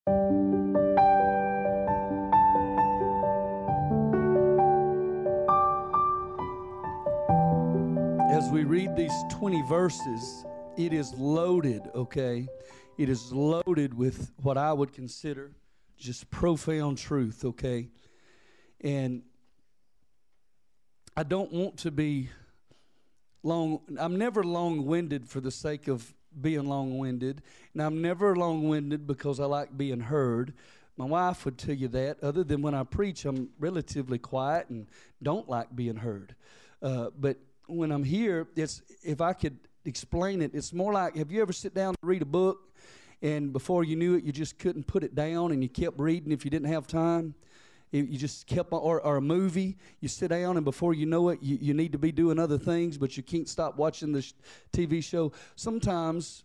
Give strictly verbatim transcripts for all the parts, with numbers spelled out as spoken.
As we read these twenty verses, it is loaded, okay? It is loaded with what I would consider just profound truth, okay? And I don't want to be long. I'm never long-winded for the sake of being long-winded. And I'm never long-winded because I like being heard. My wife would tell you that. Other than when I preach, I'm relatively quiet and don't like being heard. Uh, but when I'm here, it's if I could explain it, it's more like, have you ever sit down to read a book and before you knew it, you just couldn't put it down and you kept reading if you didn't have time? You just kept on, or, or a movie, you sit down and before you know it, you, you need to be doing other things, but you can't stop watching this T V show. Sometimes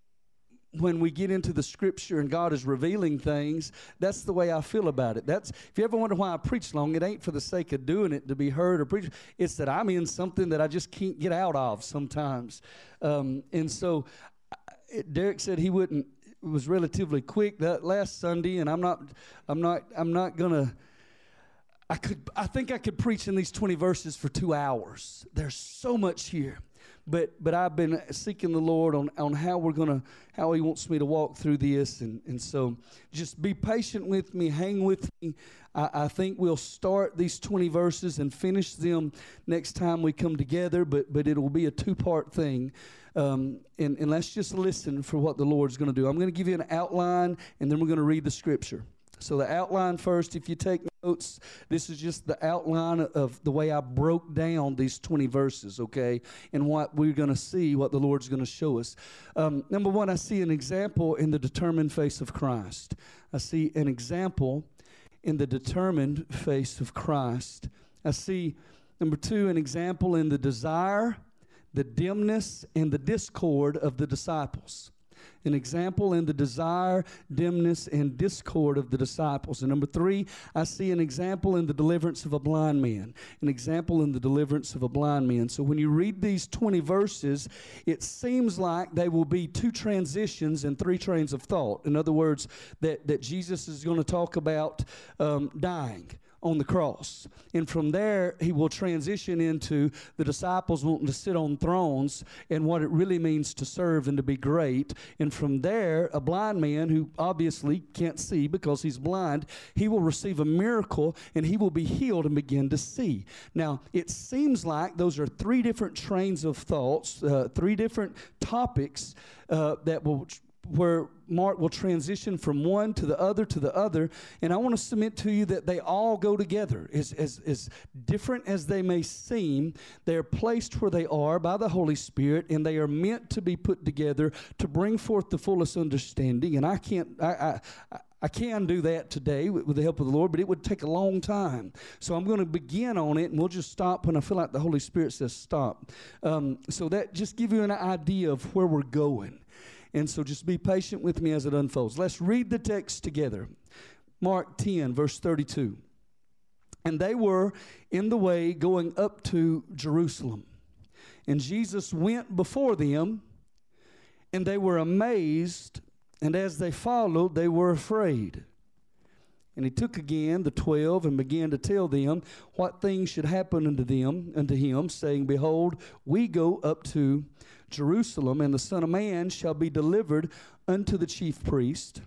when we get into the scripture and God is revealing things, that's the way I feel about it. That's, if you ever wonder why I preach long, it ain't for the sake of doing it to be heard or preached. It's that I'm in something that I just can't get out of sometimes. Um, and so it, Derek said he wouldn't, it was relatively quick that last Sunday, and I'm not, I'm not, I'm not gonna, I could, I think I could preach in these twenty verses for two hours. There's so much here. But but I've been seeking the Lord on, on how we're gonna how He wants me to walk through this, and, and so just be patient with me, hang with me. I, I think we'll start these twenty verses and finish them next time we come together. But but it'll be a two part thing, um, and and let's just listen for what the Lord's going to do. I'm going to give you an outline, and then we're going to read the scripture. So the outline first, if you take notes, this is just the outline of the way I broke down these twenty verses, okay, and what we're going to see, what the Lord's going to show us. Um, number one, I see an example in the determined face of Christ. I see an example in the determined face of Christ. I see, number two, an example in the desire, the dimness, and the discord of the disciples. An example in the desire, dimness, and discord of the disciples. And number three, I see an example in the deliverance of a blind man. An example in the deliverance of a blind man. So when you read these twenty verses, it seems like they will be two transitions and three trains of thought. In other words, that, that Jesus is going to talk about um, dying on the cross. And from there, he will transition into the disciples wanting to sit on thrones and what it really means to serve and to be great. And from there, a blind man who obviously can't see because he's blind, he will receive a miracle and he will be healed and begin to see. Now, it seems like those are three different trains of thoughts, uh, three different topics uh, that will where Mark will transition from one to the other to the other. And I want to submit to you that they all go together. As, as, as different as they may seem, they are placed where they are by the Holy Spirit, and they are meant to be put together to bring forth the fullest understanding. And I can't, I, I, I can do that today with, with the help of the Lord, but it would take a long time. So I'm going to begin on it, and we'll just stop when I feel like the Holy Spirit says stop. Um, so that just give you an idea of where we're going. And so just be patient with me as it unfolds. Let's read the text together. Mark ten, verse thirty-two. And they were in the way going up to Jerusalem. And Jesus went before them, and they were amazed, and as they followed, they were afraid. And he took again the twelve and began to tell them what things should happen unto them, unto him, saying, Behold, we go up to Jerusalem, and the Son of Man shall be delivered unto the chief priest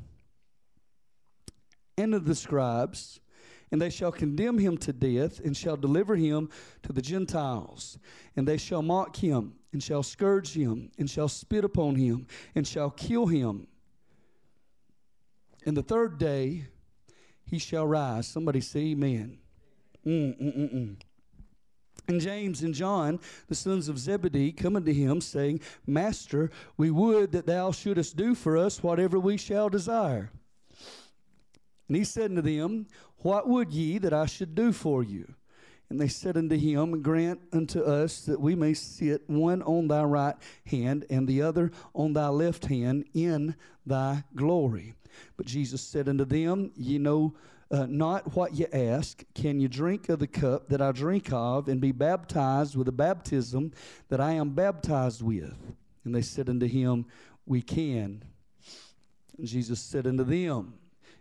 and of the scribes, and they shall condemn him to death, and shall deliver him to the Gentiles. And they shall mock him, and shall scourge him, and shall spit upon him, and shall kill him. And the third day he shall rise. Somebody say amen. Mm, mm, mm, mm. And James and John, the sons of Zebedee, come unto him, saying, Master, we would that thou shouldest do for us whatever we shall desire. And he said unto them, What would ye that I should do for you? And they said unto him, Grant unto us that we may sit one on thy right hand and the other on thy left hand in thy glory. But Jesus said unto them, Ye know Uh, not what ye ask. Can you drink of the cup that I drink of, and be baptized with the baptism that I am baptized with? And they said unto him, We can. And Jesus said unto them,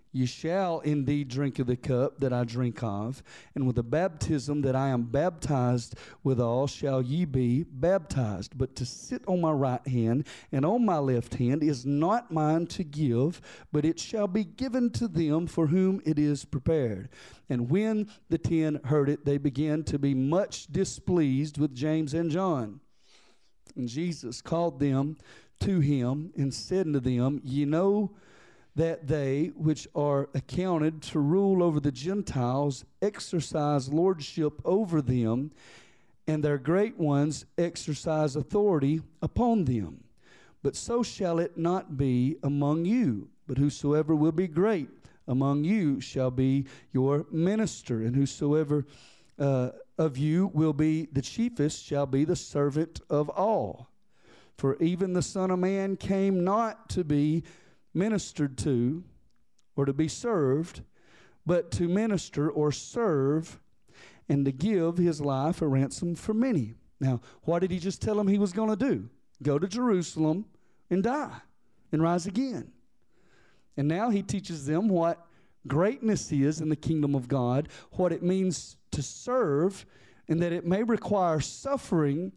Ye shall indeed drink of the cup that I drink of, and with the baptism that I am baptized withal shall ye be baptized. But to sit on my right hand and on my left hand is not mine to give, but it shall be given to them for whom it is prepared. And when the ten heard it, they began to be much displeased with James and John. And Jesus called them to him and said unto them, Ye know that they which are accounted to rule over the Gentiles exercise lordship over them, and their great ones exercise authority upon them. But so shall it not be among you. But whosoever will be great among you shall be your minister, and whosoever uh, of you will be the chiefest shall be the servant of all. For even the Son of Man came not to be ministered to or to be served, but to minister or serve and to give his life a ransom for many. Now, what did he just tell them he was going to do? Go to Jerusalem and die and rise again. And now he teaches them what greatness is in the kingdom of God, what it means to serve, and that it may require suffering.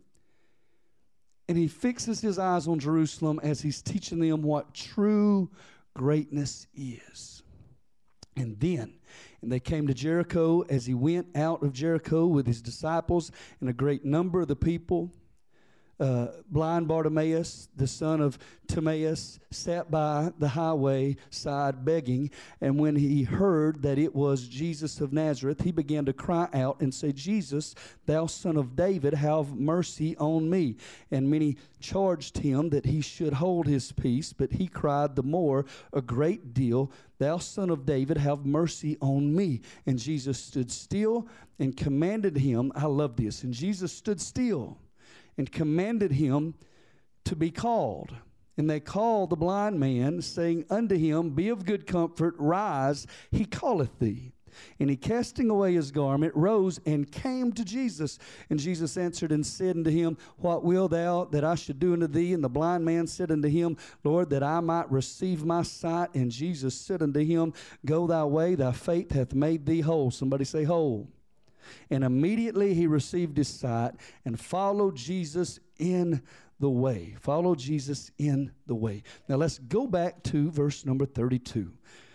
And he fixes his eyes on Jerusalem as he's teaching them what true greatness is. And then, and they came to Jericho. As he went out of Jericho with his disciples and a great number of the people, uh, blind Bartimaeus, the son of Timaeus, sat by the highway side begging. And when he heard that it was Jesus of Nazareth, he began to cry out and say, Jesus, thou son of David, have mercy on me. And many charged him that he should hold his peace, but he cried the more a great deal, Thou son of David, have mercy on me. And Jesus stood still and commanded him, I love this, and Jesus stood still and commanded him to be called. And they called the blind man, saying unto him, Be of good comfort, rise, he calleth thee. And he, casting away his garment, rose and came to Jesus. And Jesus answered and said unto him, What wilt thou that I should do unto thee? And the blind man said unto him, Lord, that I might receive my sight. And Jesus said unto him, Go thy way, thy faith hath made thee whole. Somebody say whole. And immediately he received his sight and followed Jesus in the way. Follow Jesus in the way. Now let's go back to verse number thirty-two.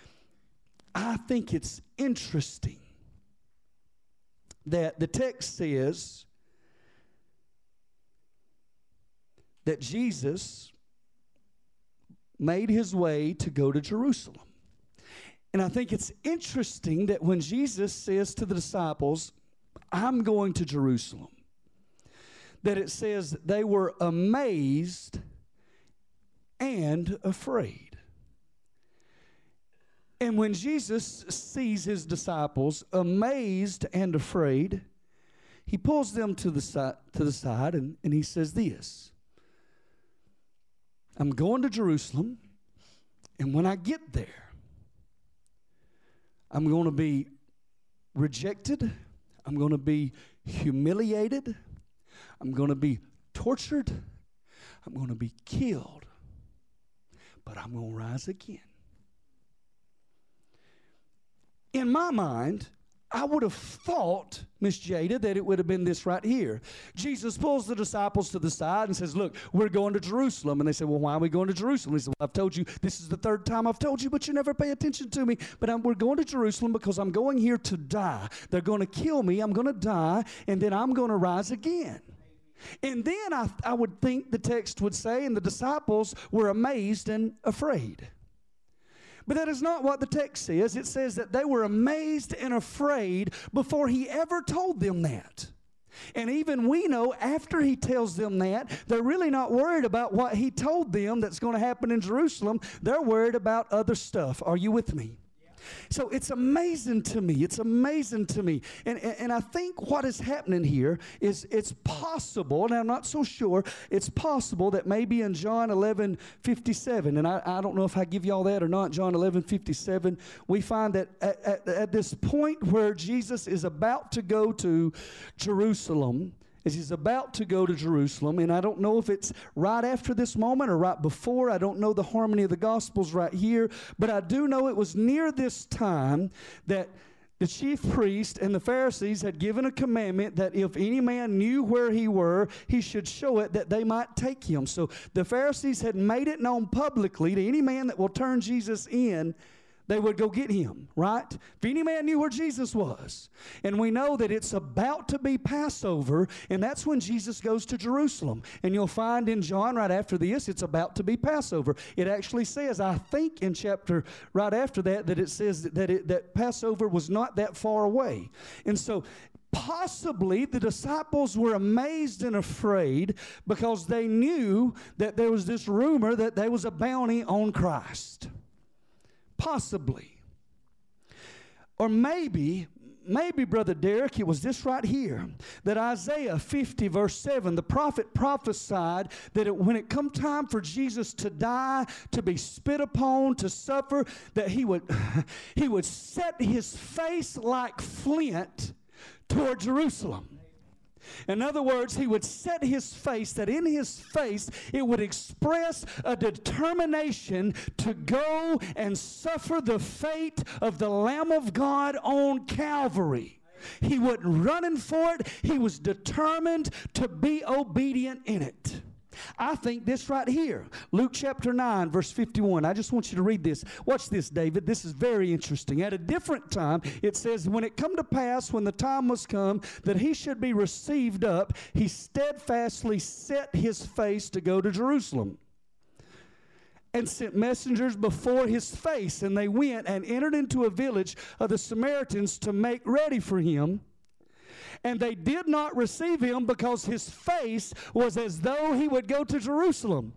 I think it's interesting that the text says that Jesus made his way to go to Jerusalem. And I think it's interesting that when Jesus says to the disciples, I'm going to Jerusalem, that it says they were amazed and afraid. And when Jesus sees his disciples amazed and afraid, he pulls them to the side, to the side and, and he says this, I'm going to Jerusalem, and when I get there, I'm going to be rejected. I'm going to be humiliated. I'm going to be tortured. I'm going to be killed. But I'm going to rise again. In my mind, I would have thought, Miss Jada, that it would have been this right here. Jesus pulls the disciples to the side and says, look, we're going to Jerusalem. And they say, well, why are we going to Jerusalem? He said, well, I've told you, this is the third time I've told you, but you never pay attention to me. But I'm, we're going to Jerusalem because I'm going here to die. They're going to kill me. I'm going to die, and then I'm going to rise again. And then I, I would think the text would say, and the disciples were amazed and afraid. But that is not what the text says. It says that they were amazed and afraid before he ever told them that. And even we know after he tells them that, they're really not worried about what he told them that's going to happen in Jerusalem. They're worried about other stuff. Are you with me? So it's amazing to me. It's amazing to me. And, and, and I think what is happening here is it's possible, and I'm not so sure, it's possible that maybe in John eleven fifty-seven, and I, I don't know if I give y'all that or not, John eleven fifty-seven, we find that at, at, at this point where Jesus is about to go to Jerusalem, as he's about to go to Jerusalem, and I don't know if it's right after this moment or right before. I don't know the harmony of the Gospels right here, but I do know it was near this time that the chief priest and the Pharisees had given a commandment that if any man knew where he were, he should show it, that they might take him. So the Pharisees had made it known publicly to any man that will turn Jesus in, they would go get him, right? If any man knew where Jesus was. And we know that it's about to be Passover, and that's when Jesus goes to Jerusalem. And you'll find in John right after this, it's about to be Passover. It actually says, I think in chapter right after that, that it says that, it, that Passover was not that far away. And so possibly the disciples were amazed and afraid because they knew that there was this rumor that there was a bounty on Christ. Possibly. Or maybe, maybe, Brother Derek, it was this right here, that Isaiah fifty, verse seven, the prophet prophesied that it, when it come time for Jesus to die, to be spit upon, to suffer, that he would, he would set his face like flint toward Jerusalem. In other words, he would set his face, that in his face it would express a determination to go and suffer the fate of the Lamb of God on Calvary. He wasn't running for it. He was determined to be obedient in it. I think this right here, Luke chapter nine, verse fifty-one. I just want you to read this. Watch this, David. This is very interesting. At a different time, it says, when it come to pass, when the time was come, that he should be received up, he steadfastly set his face to go to Jerusalem, and sent messengers before his face. And they went and entered into a village of the Samaritans to make ready for him. And they did not receive him because his face was as though he would go to Jerusalem.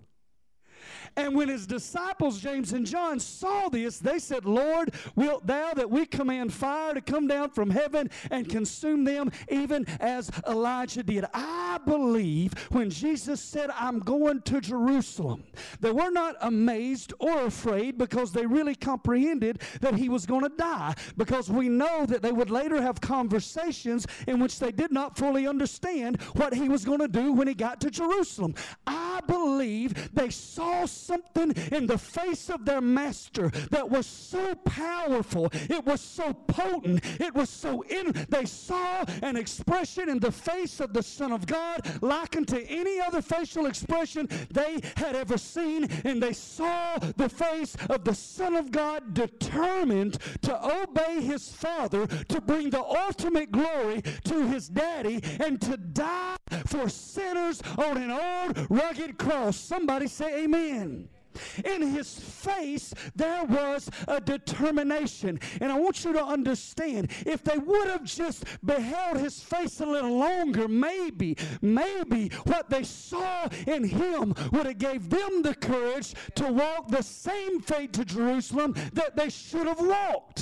And when his disciples, James and John, saw this, they said, Lord, wilt thou that we command fire to come down from heaven and consume them, even as Elijah did? I believe when Jesus said, I'm going to Jerusalem, they were not amazed or afraid because they really comprehended that he was going to die. Because we know that they would later have conversations in which they did not fully understand what he was going to do when he got to Jerusalem. I believe they saw something in the face of their master that was so powerful, it was so potent, it was so in. They saw an expression in the face of the Son of God like unto any other facial expression they had ever seen, and they saw the face of the Son of God determined to obey his Father, to bring the ultimate glory to his daddy, and to die for sinners on an old rugged cross. Somebody say amen. In his face, there was a determination. And I want you to understand, if they would have just beheld his face a little longer, maybe, maybe what they saw in him would have gave them the courage to walk the same fate to Jerusalem that they should have walked.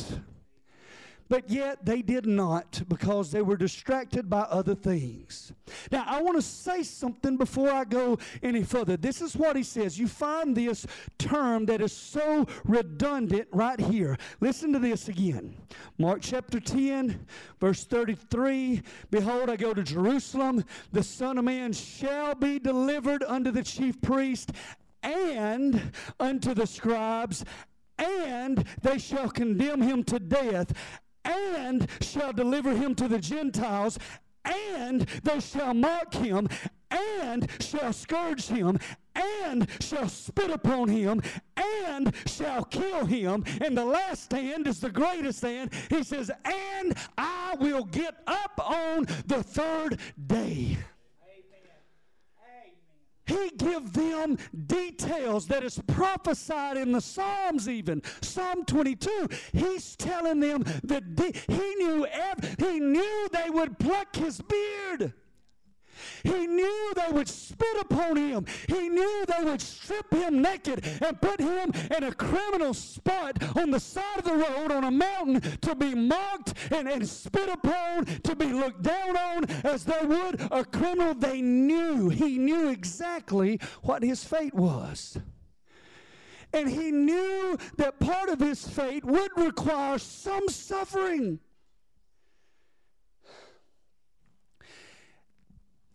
But yet they did not, because they were distracted by other things. Now, I want to say something before I go any further. This is what he says. You find this term that is so redundant right here. Listen to this again. Mark chapter ten, verse thirty-three. Behold, I go to Jerusalem. The Son of Man shall be delivered unto the chief priest and unto the scribes, and they shall condemn him to death, and shall deliver him to the Gentiles, and they shall mock him, and shall scourge him, and shall spit upon him, and shall kill him. And the last stand is the greatest stand. He says, and I will get up on the third day. He give them details that is prophesied in the Psalms even. Psalm twenty-two, he's telling them that de- he knew ev- he knew they would pluck his beard. He knew they would spit upon him. He knew they would strip him naked and put him in a criminal spot on the side of the road on a mountain to be mocked and, and spit upon, to be looked down on as they would a criminal. They knew. He knew exactly what his fate was. And he knew that part of his fate would require some suffering.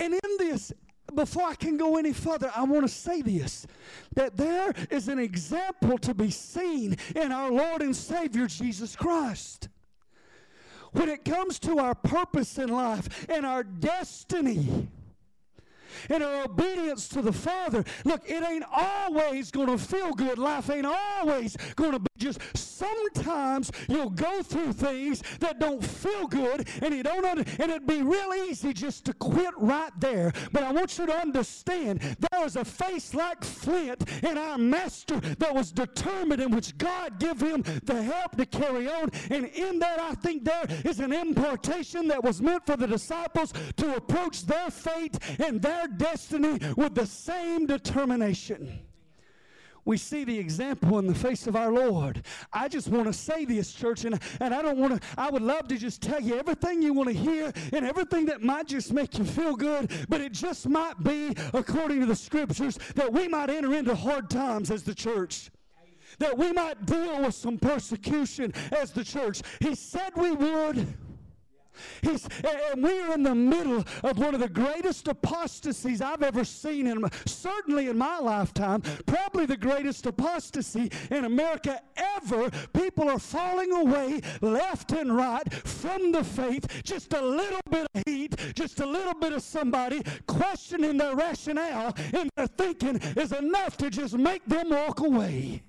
And in this, before I can go any further, I want to say this, that there is an example to be seen in our Lord and Savior Jesus Christ. When it comes to our purpose in life and our destiny and our obedience to the Father, look, it ain't always going to feel good. Life ain't always going to be just, sometimes you'll go through things that don't feel good, and you don't under, and it'd be real easy just to quit right there. But I want you to understand, there is a face like flint in our Master that was determined, in which God gave him the help to carry on. And in that, I think there is an impartation that was meant for the disciples to approach their fate and their destiny with the same determination. We see the example in the face of our Lord. I just want to say this, church, and, and I don't want to, I would love to just tell you everything you want to hear and everything that might just make you feel good, but it just might be, according to the Scriptures, that we might enter into hard times as the church, that we might deal with some persecution as the church. He said we would. He's, and we are in the middle of one of the greatest apostasies I've ever seen, in, certainly in my lifetime, probably the greatest apostasy in America ever. People are falling away left and right from the faith. Just a little bit of heat, just a little bit of somebody questioning their rationale and their thinking is enough to just make them walk away.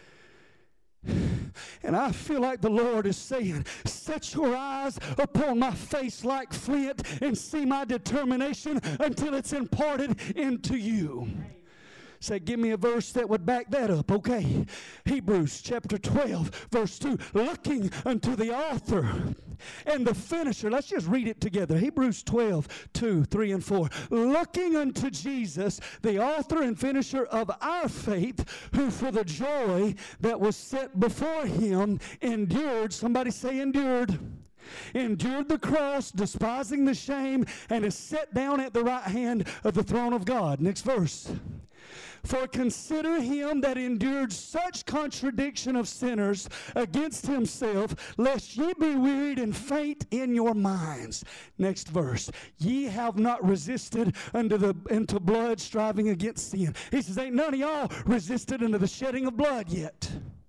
And I feel like the Lord is saying, set your eyes upon my face like flint and see my determination until it's imparted into you. Say, give me a verse that would back that up. Okay. Hebrews chapter twelve, verse two. Looking unto the author and the finisher. Let's just read it together. Hebrews twelve, two, three, and four. Looking unto Jesus, the author and finisher of our faith, who for the joy that was set before him endured. Somebody say endured. Endured the cross, despising the shame, and is set down at the right hand of the throne of God. Next verse. For consider him that endured such contradiction of sinners against himself, lest ye be wearied and faint in your minds. Next verse. Ye have not resisted unto the unto blood, striving against sin. He says, ain't none of y'all resisted unto the shedding of blood yet.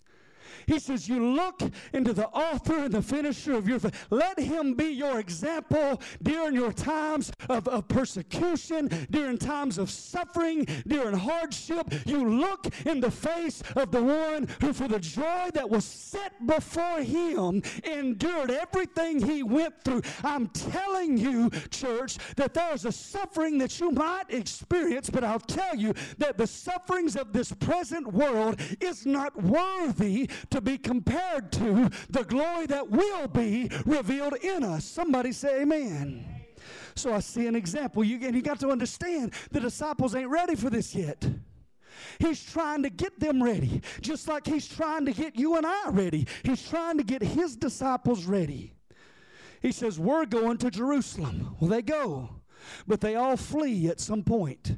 He says, you look into the author and the finisher of your faith. Let him be your example during your times of, of persecution, during times of suffering, during hardship. You look in the face of the one who for the joy that was set before him endured everything he went through. I'm telling you, church, that there's a suffering that you might experience, but I'll tell you that the sufferings of this present world is not worthy to be compared to the glory that will be revealed in us. Somebody say amen. So I see an example. You, and you got to understand, the disciples ain't ready for this yet. He's trying to get them ready, just like he's trying to get you and I ready. He's trying to get his disciples ready. He says, we're going to Jerusalem. Well, they go, but they all flee at some point.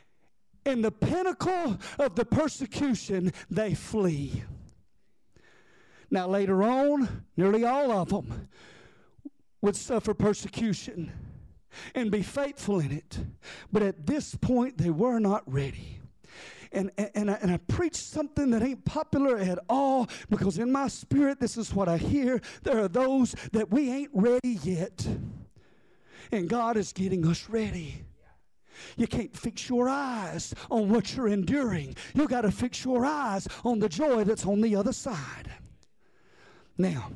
In the pinnacle of the persecution, they flee. Now, later on, nearly all of them would suffer persecution and be faithful in it. But at this point, they were not ready. And, and, and, I, and I preach something that ain't popular at all, because in my spirit, this is what I hear. There are those that we ain't ready yet. And God is getting us ready. You can't fix your eyes on what you're enduring. You got to fix your eyes on the joy that's on the other side. Now,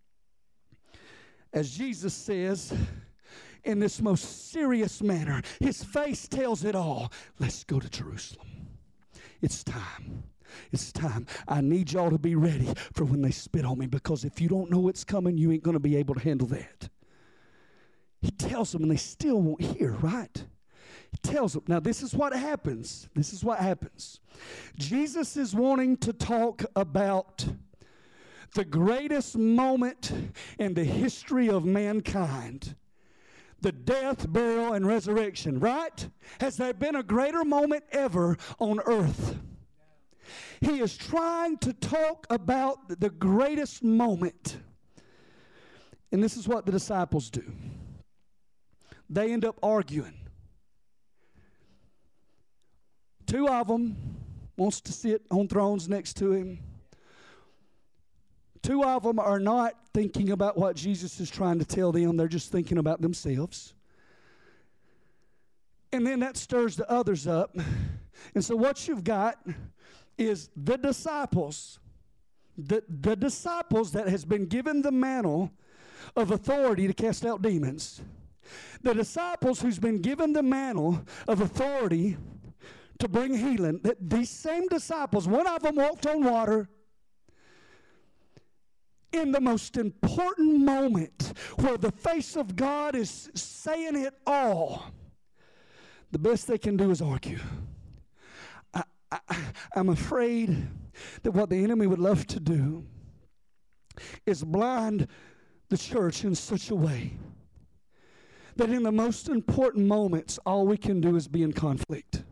as Jesus says in this most serious manner, his face tells it all. Let's go to Jerusalem. It's time. It's time. I need y'all to be ready for when they spit on me, because if you don't know it's coming, you ain't going to be able to handle that. He tells them, and they still won't hear, right? He tells them. Now, this is what happens. This is what happens. Jesus is wanting to talk about the greatest moment in the history of mankind. The death, burial, and resurrection, right? Has there been a greater moment ever on earth? He is trying to talk about the greatest moment. And this is what the disciples do. They end up arguing. Two of them wants to sit on thrones next to him. Two of them are not thinking about what Jesus is trying to tell them. They're just thinking about themselves. And then that stirs the others up. And so what you've got is the disciples, the, the disciples that has been given the mantle of authority to cast out demons. The disciples who's been given the mantle of authority to bring healing. That these same disciples, one of them walked on water. In the most important moment where the face of God is saying it all, the best they can do is argue. I, I, I'm afraid that what the enemy would love to do is blind the church in such a way that in the most important moments, all we can do is be in conflict.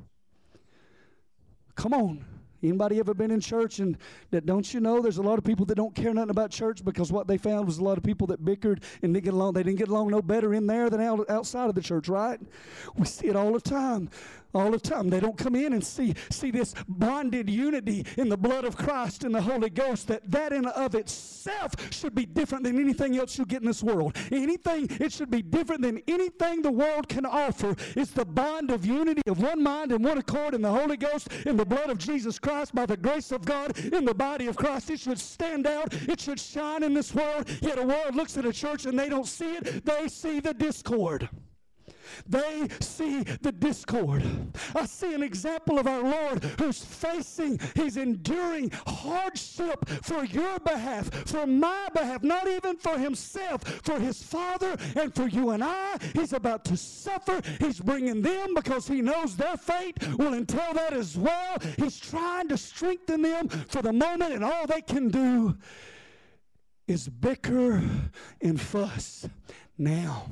Come on. Anybody ever been in church and that don't you know there's a lot of people that don't care nothing about church because what they found was a lot of people that bickered and didn't get along. They didn't get along no better in there than out, outside of the church, right? We see it all the time. All the time. They don't come in and see, see this bonded unity in the blood of Christ and the Holy Ghost, that that in and of itself should be different than anything else you'll get in this world. Anything, it should be different than anything the world can offer. It's the bond of unity of one mind and one accord in the Holy Ghost in the blood of Jesus Christ by the grace of God in the body of Christ. It should stand out. It should shine in this world. Yet a world looks at a church and they don't see it. They see the discord. They see the discord. I see an example of our Lord who's facing, he's enduring hardship for your behalf, for my behalf, not even for himself, for his Father and for you and I. He's about to suffer. He's bringing them because he knows their fate will entail that as well. He's trying to strengthen them for the moment, and all they can do is bicker and fuss. Now,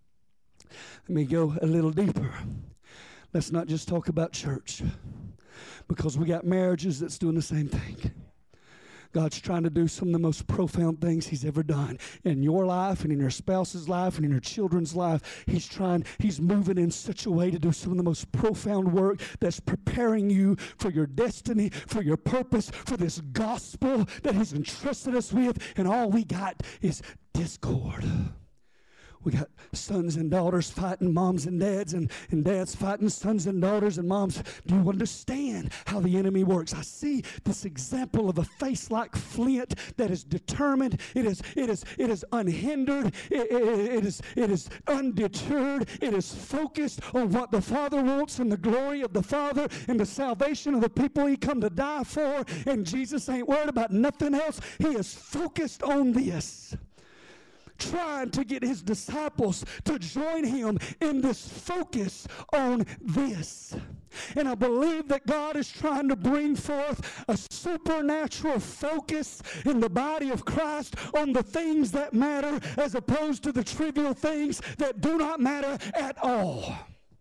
let me go a little deeper. Let's not just talk about church, because we got marriages that's doing the same thing. God's trying to do some of the most profound things he's ever done in your life and in your spouse's life and in your children's life. He's trying, he's moving in such a way to do some of the most profound work that's preparing you for your destiny, for your purpose, for this gospel that he's entrusted us with, and all we got is discord. We got sons and daughters fighting moms and dads, and, and dads fighting sons and daughters, and moms. Do you understand how the enemy works? I see this example of a face like flint that is determined. It is, it is, it is unhindered. It, it, it, is, it is undeterred. It is focused on what the Father wants and the glory of the Father and the salvation of the people he come to die for. And Jesus ain't worried about nothing else. He is focused on this, trying to get his disciples to join him in this focus on this. And I believe that God is trying to bring forth a supernatural focus in the body of Christ on the things that matter, as opposed to the trivial things that do not matter at all.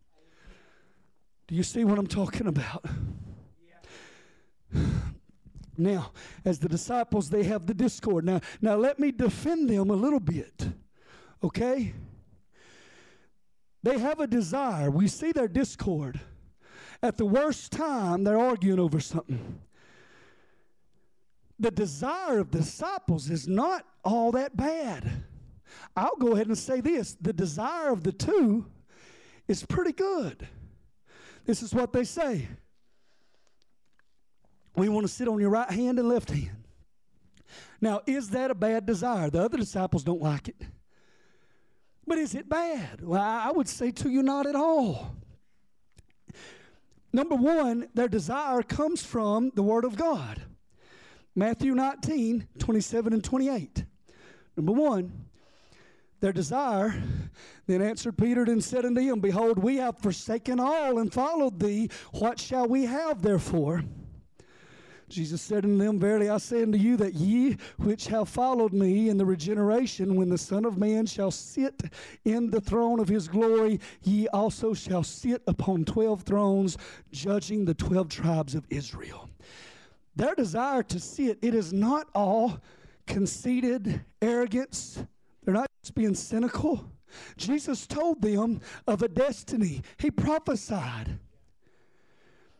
Do you see what I'm talking about? Now, as the disciples, they have the discord. Now, now let me defend them a little bit, okay? They have a desire. We see their discord. At the worst time, they're arguing over something. The desire of the disciples is not all that bad. I'll go ahead and say this. The desire of the two is pretty good. This is what they say. We want to sit on your right hand and left hand. Now, is that a bad desire? The other disciples don't like it. But is it bad? Well, I would say to you, not at all. Number one, their desire comes from the Word of God. Matthew nineteen, twenty-seven and twenty-eight. Number one, their desire, then answered Peter and said unto him, Behold, we have forsaken all and followed thee. What shall we have therefore? Jesus said unto them, Verily I say unto you, that ye which have followed me in the regeneration, when the Son of Man shall sit in the throne of his glory, ye also shall sit upon twelve thrones, judging the twelve tribes of Israel. Their desire to sit, it is not all conceited arrogance. They're not just being cynical. Jesus told them of a destiny. He prophesied.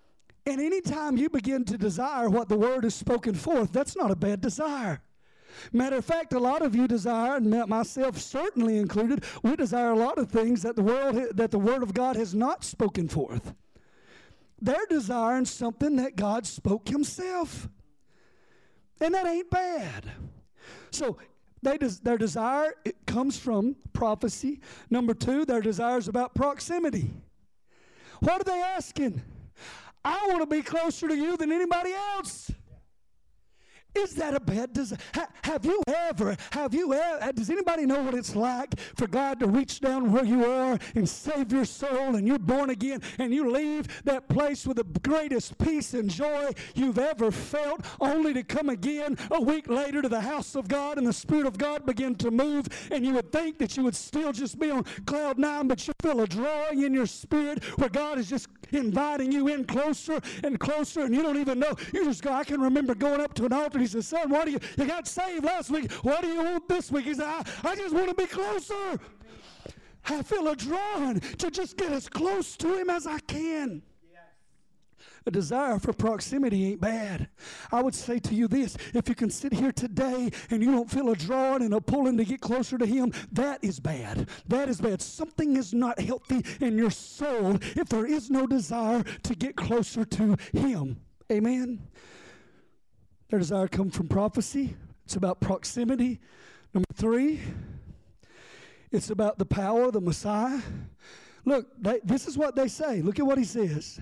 And anytime you begin to desire what the Word has spoken forth, that's not a bad desire. Matter of fact, a lot of you desire, and myself certainly included, we desire a lot of things that the world, that the Word of God has not spoken forth. They're desiring something that God spoke Himself. And that ain't bad. So they des- their desire, it comes from prophecy. Number two, their desire is about proximity. What are they asking? I want to be closer to you than anybody else. Is that a bad desire? Ha- have you ever, have you ever, does anybody know what it's like for God to reach down where you are and save your soul, and you're born again and you leave that place with the greatest peace and joy you've ever felt, only to come again a week later to the house of God and the Spirit of God begin to move, and you would think that you would still just be on cloud nine, but you feel a drawing in your spirit where God is just inviting you in closer and closer, and you don't even know. You just go, I can remember going up to an altar. He says, son, what do you, you got saved last week. What do you want this week? He said, I, I just want to be closer. I feel a drawing to just get as close to Him as I can. A desire for proximity ain't bad. I would say to you this, if you can sit here today and you don't feel a drawing and a pulling to get closer to Him, that is bad. That is bad. Something is not healthy in your soul if there is no desire to get closer to Him. Amen? Their desire comes from prophecy. It's about proximity. Number three, it's about the power of the Messiah. Look, they, this is what they say. Look at what He says.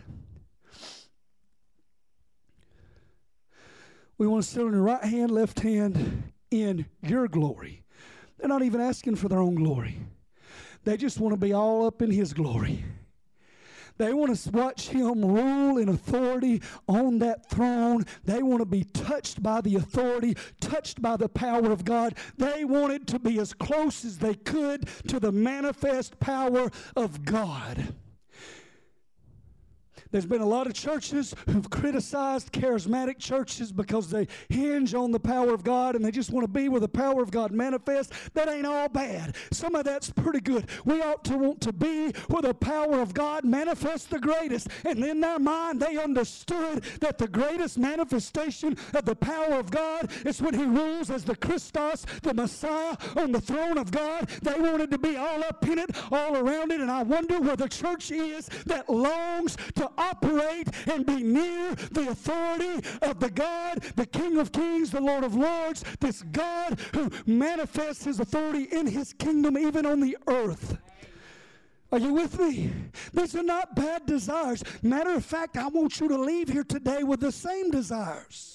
We want to sit on your right hand, left hand in your glory. They're not even asking for their own glory. They just want to be all up in His glory. They want to watch Him rule in authority on that throne. They want to be touched by the authority, touched by the power of God. They wanted to be as close as they could to the manifest power of God. There's been a lot of churches who've criticized charismatic churches because they hinge on the power of God and they just want to be where the power of God manifests. That ain't all bad. Some of that's pretty good. We ought to want to be where the power of God manifests the greatest. And in their mind, they understood that the greatest manifestation of the power of God is when He rules as the Christos, the Messiah, on the throne of God. They wanted to be all up in it, all around it. And I wonder where the church is that longs to operate and be near the authority of the God, the King of Kings, the Lord of Lords, this God who manifests His authority in His kingdom even on the earth. Are you with me? These are not bad desires. Matter of fact, I want you to leave here today with the same desires.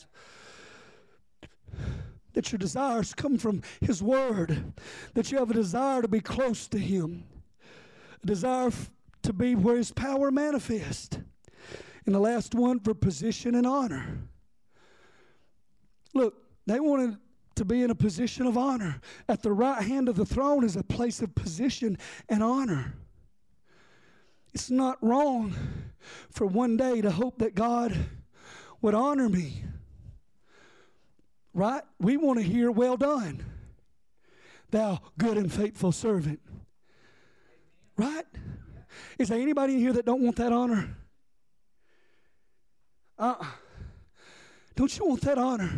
That your desires come from His Word. That you have a desire to be close to Him. A desire to be where His power manifests. And the last one, for position and honor. Look, they wanted to be in a position of honor. At the right hand of the throne is a place of position and honor. It's not wrong for one day to hope that God would honor me. Right? We want to hear, well done, thou good and faithful servant. Right? Is there anybody in here that don't want that honor? Uh, don't you want that honor?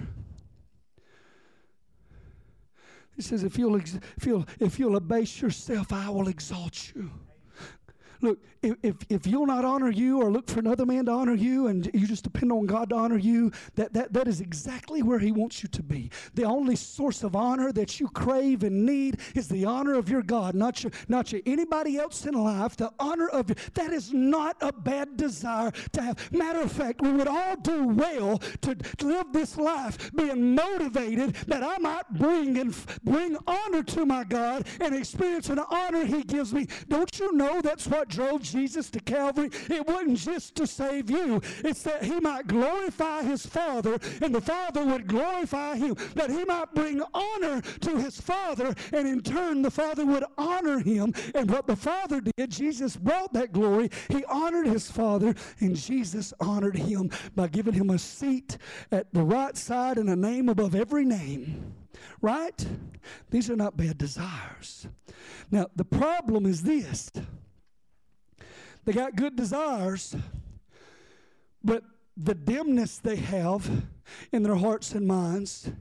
He says, if you'll, ex- if you'll, if you'll abase yourself, I will exalt you. Look, if, if if you'll not honor you or look for another man to honor you and you just depend on God to honor you, that, that, that is exactly where He wants you to be. The only source of honor that you crave and need is the honor of your God, not your, not your anybody else in life. The honor of your, that is not a bad desire to have. Matter of fact, we would all do well to, to live this life being motivated that I might bring and f- bring honor to my God and experience an honor He gives me. Don't you know that's what drove Jesus to Calvary? It wasn't just to save you. It's that He might glorify His Father and the Father would glorify Him. That He might bring honor to His Father and in turn the Father would honor Him. And what the Father did, Jesus brought that glory. He honored His Father and Jesus honored Him by giving Him a seat at the right side and a name above every name. Right? These are not bad desires. Now, the problem is this. They got good desires, but the dimness they have in their hearts and minds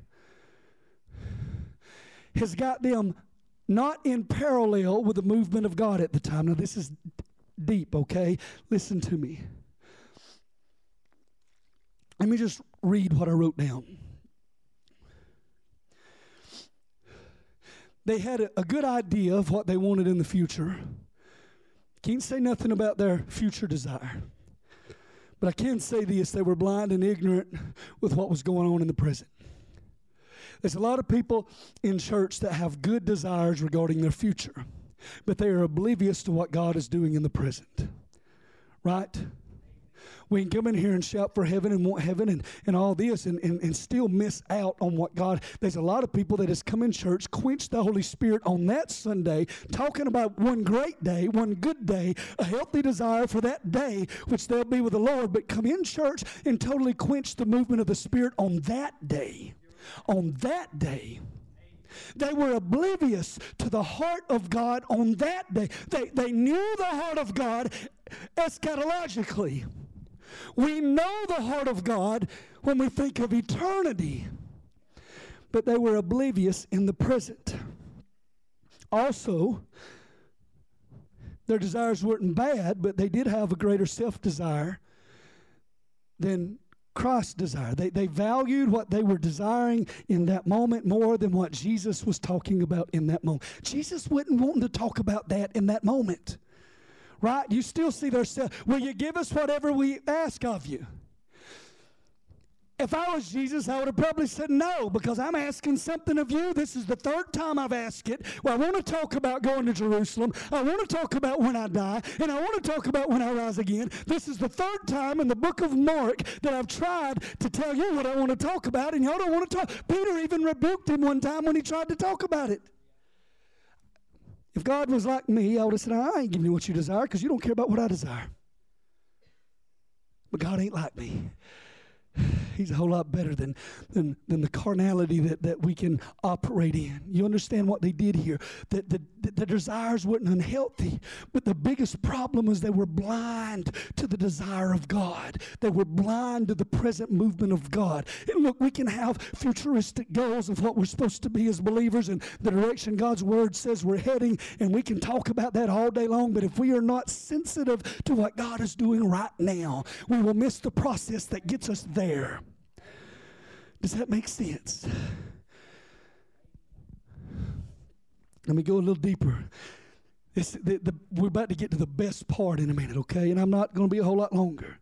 has got them not in parallel with the movement of God at the time. Now, this is deep, okay? Listen to me. Let me just read what I wrote down. They had a, a good idea of what they wanted in the future. Can't say nothing about their future desire. But I can say this, they were blind and ignorant with what was going on in the present. There's a lot of people in church that have good desires regarding their future, but they are oblivious to what God is doing in the present. Right? We can come in here and shout for heaven and want heaven and, and all this and, and, and still miss out on what God... There's a lot of people that has come in church, quenched the Holy Spirit on that Sunday, talking about one great day, one good day, a healthy desire for that day, which they'll be with the Lord, but come in church and totally quench the movement of the Spirit on that day. On that day. They were oblivious to the heart of God on that day. They, they knew the heart of God eschatologically. We know the heart of God when we think of eternity. But they were oblivious in the present. Also, their desires weren't bad, but they did have a greater self-desire than Christ's desire. They, they valued what they were desiring in that moment more than what Jesus was talking about in that moment. Jesus wasn't wanting to talk about that in that moment. Right? You still see their self. Will you give us whatever we ask of you? If I was Jesus, I would have probably said no, because I'm asking something of you. This is the third time I've asked it. Well, I want to talk about going to Jerusalem. I want to talk about when I die. And I want to talk about when I rise again. This is the third time in the book of Mark that I've tried to tell you what I want to talk about, and y'all don't want to talk. Peter even rebuked him one time when he tried to talk about it. If God was like me, I would have said, I ain't giving you what you desire because you don't care about what I desire. But God ain't like me. He's a whole lot better than, than, than the carnality that, that we can operate in. You understand what they did here? That the, the, the desires weren't unhealthy, but the biggest problem was they were blind to the desire of God. They were blind to the present movement of God. And look, we can have futuristic goals of what we're supposed to be as believers and the direction God's Word says we're heading, and we can talk about that all day long, but if we are not sensitive to what God is doing right now, we will miss the process that gets us there. Does that make sense? Let me go a little deeper. This, the, the, we're about to get to the best part in a minute, okay? And I'm not going to be a whole lot longer.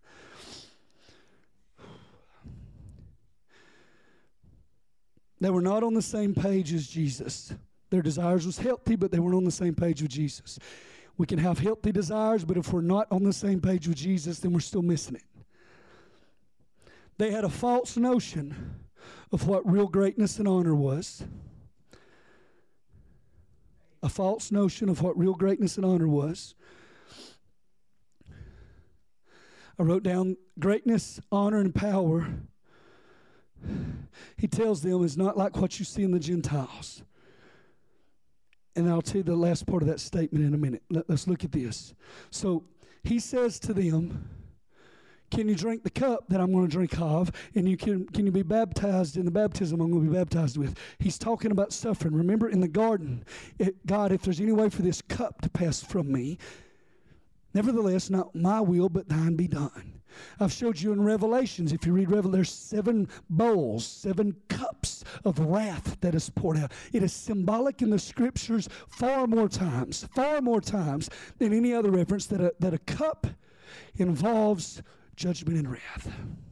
They were not on the same page as Jesus. Their desires was healthy, but they weren't on the same page with Jesus. We can have healthy desires, but if we're not on the same page with Jesus, then we're still missing it. They had a false notion of what real greatness and honor was. A false notion of what real greatness and honor was. I wrote down greatness, honor, and power. He tells them is not like what you see in the Gentiles. And I'll tell you the last part of that statement in a minute. Let, let's look at this. So he says to them, can you drink the cup that I'm going to drink of? And you can, can you be baptized in the baptism I'm going to be baptized with? He's talking about suffering. Remember in the garden, it, God, if there's any way for this cup to pass from me, nevertheless, not my will, but thine be done. I've showed you in Revelations, if you read Revelation, there's seven bowls, seven cups of wrath that is poured out. It is symbolic in the Scriptures far more times, far more times than any other reference that a, that a cup involves judgment and wrath.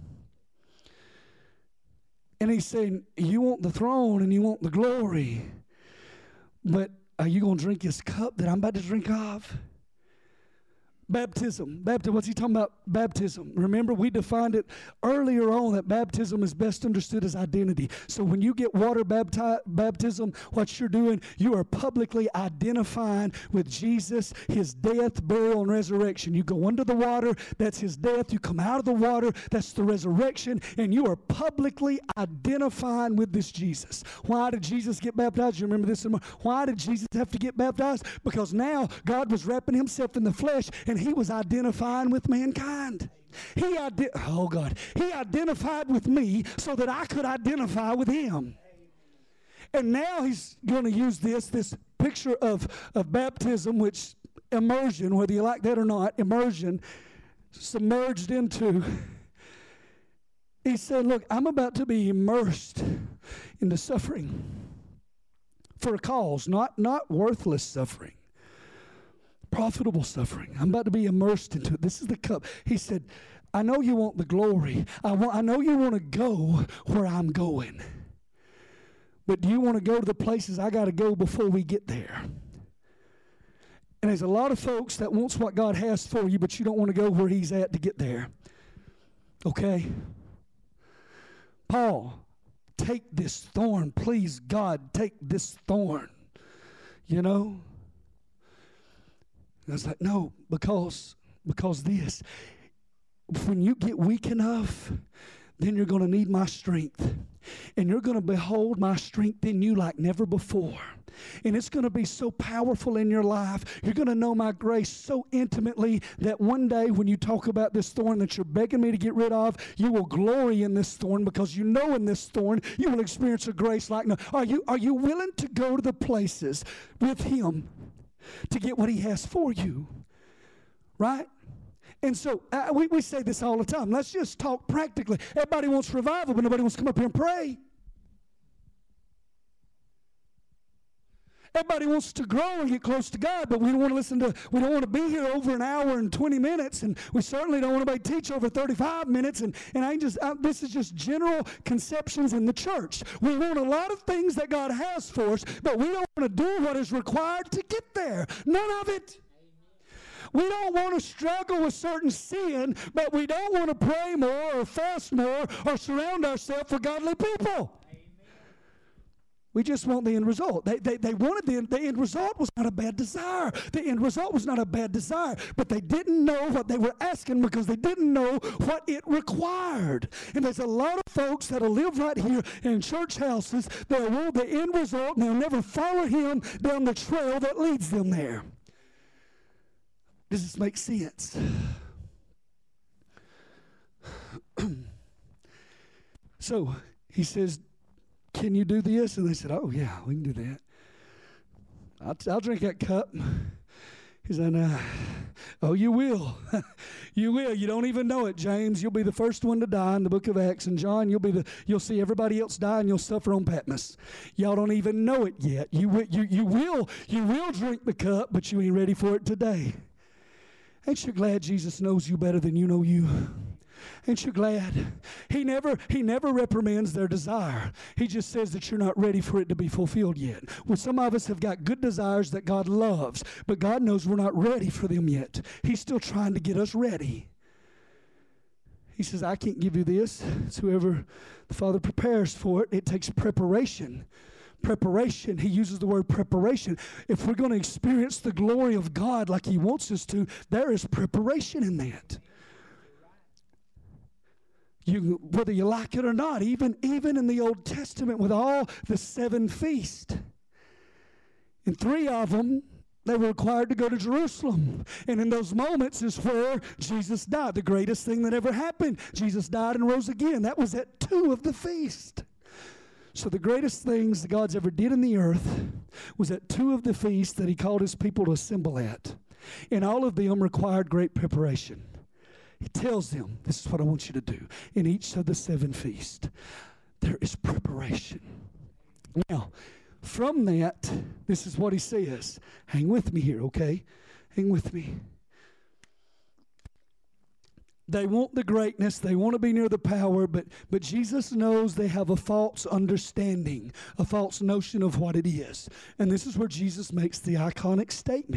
And he's saying, you want the throne and you want the glory, but are you going to drink this cup that I'm about to drink of? Baptism. Baptism. What's he talking about? Baptism. Remember, we defined it earlier on that baptism is best understood as identity. So when you get water bapti- baptism, what you're doing, you are publicly identifying with Jesus, his death, burial, and resurrection. You go under the water, that's his death. You come out of the water, that's the resurrection. And you are publicly identifying with this Jesus. Why did Jesus get baptized? You remember this? Why did Jesus have to get baptized? Because now God was wrapping himself in the flesh, and he was identifying with mankind. He ide- oh God, he identified with me so that I could identify with him. And now he's going to use this, this picture of, of baptism, which immersion, whether you like that or not, immersion, submerged into. He said, look, I'm about to be immersed into suffering for a cause, not, not worthless suffering, profitable suffering. I'm about to be immersed into it. This is the cup. He said, I know you want the glory. I, want, I know you want to go where I'm going. But do you want to go to the places I got to go before we get there? And there's a lot of folks that wants what God has for you, but you don't want to go where he's at to get there. Okay? Paul, take this thorn. Please, God, take this thorn. You know? And I was like, no, because, because this. When you get weak enough, then you're going to need my strength. And you're going to behold my strength in you like never before. And it's going to be so powerful in your life. You're going to know my grace so intimately that one day when you talk about this thorn that you're begging me to get rid of, you will glory in this thorn because you know in this thorn you will experience a grace like no. Are you, are you willing to go to the places with him to get what he has for you? Right? And so uh, we, we say this all the time. Let's just talk practically. Everybody wants revival, but nobody wants to come up here and pray. Everybody wants to grow and get close to God, but we don't want to listen to, we don't want to be here over an hour and twenty minutes, and we certainly don't want anybody to teach over thirty-five minutes, and, and I just, I, this is just general conceptions in the church. We want a lot of things that God has for us, but we don't want to do what is required to get there. None of it. We don't want to struggle with certain sin, but we don't want to pray more or fast more or surround ourselves with godly people. Amen. We just want the end result. They, they, they wanted the end, the end result was not a bad desire. The end result was not a bad desire, but they didn't know what they were asking because they didn't know what it required. And there's a lot of folks that'll live right here in church houses that want the end result and they'll never follow him down the trail that leads them there. Does this make sense? So he says, can you do this? And they said, oh, yeah, we can do that. I'll, I'll drink that cup. He said, uh, oh, you will. You will. You don't even know it, James. You'll be the first one to die in the book of Acts. And John, you'll be the. You'll see everybody else die, and you'll suffer on Patmos. Y'all don't even know it yet. You will. You, you will. You will drink the cup, but you ain't ready for it today. Ain't you glad Jesus knows you better than you know you? Ain't you glad? He never, he never reprimands their desire. He just says that you're not ready for it to be fulfilled yet. Well, some of us have got good desires that God loves, but God knows we're not ready for them yet. He's still trying to get us ready. He says, I can't give you this. It's whoever the Father prepares for it. It takes preparation. Preparation. He uses the word preparation. If we're going to experience the glory of God like he wants us to, there is preparation in that. You, whether you like it or not, even, even in the Old Testament with all the seven feasts, in three of them, they were required to go to Jerusalem. And in those moments is where Jesus died. The greatest thing that ever happened. Jesus died and rose again. That was at two of the feasts. So the greatest things that God's ever did in the earth was at two of the feasts that he called his people to assemble at. And all of them required great preparation. He tells them, this is what I want you to do. In each of the seven feasts, there is preparation. Now, from that, this is what he says. Hang with me here, okay? Hang with me. They want the greatness. They want to be near the power, but, but Jesus knows they have a false understanding, a false notion of what it is. And this is where Jesus makes the iconic statement.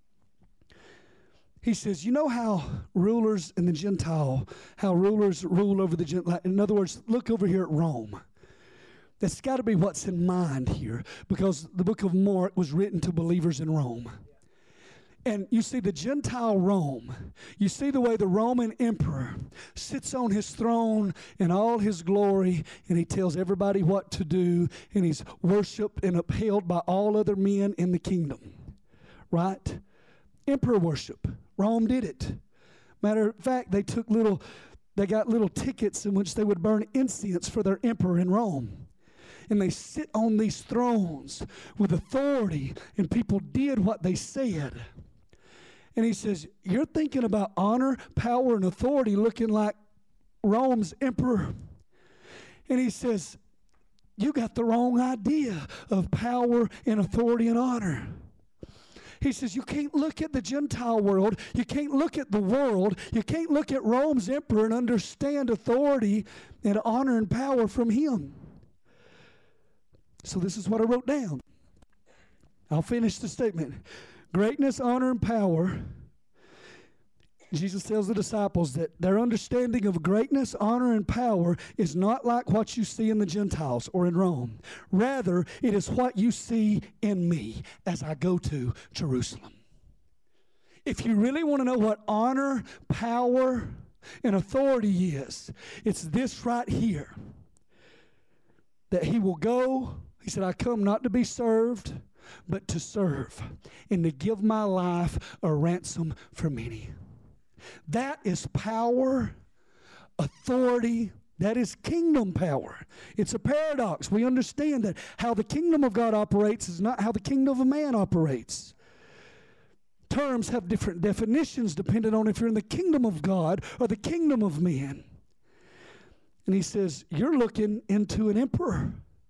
He says, you know how rulers in the Gentile, how rulers rule over the Gentile. In other words, look over here at Rome. That's got to be what's in mind here, because the book of Mark was written to believers in Rome. And you see the Gentile Rome. You see the way the Roman emperor sits on his throne in all his glory, and he tells everybody what to do, and he's worshiped and upheld by all other men in the kingdom. Right? emperor worship. Rome did it. Matter of fact, they took little, they got little tickets in which they would burn incense for their emperor in Rome. And they sit on these thrones with authority, and people did what they said. And he says, you're thinking about honor, power, and authority looking like Rome's emperor. And he says, you got the wrong idea of power and authority and honor. He says, you can't look at the Gentile world. You can't look at the world. You can't look at Rome's emperor and understand authority and honor and power from him. So this is what I wrote down. I'll finish the statement. Greatness, honor, and power. Jesus tells the disciples that their understanding of greatness, honor, and power is not like what you see in the Gentiles or in Rome. Rather, it is what you see in me as I go to Jerusalem. If you really want to know what honor, power, and authority is, it's this right here. That he will go, he said, I come not to be served, but to serve, and to give my life a ransom for many. That is power, authority. That is kingdom power. It's a paradox. We understand that how the kingdom of God operates is not how the kingdom of man operates. Terms have different definitions depending on if you're in the kingdom of God or the kingdom of man. And he says, you're looking into an emperor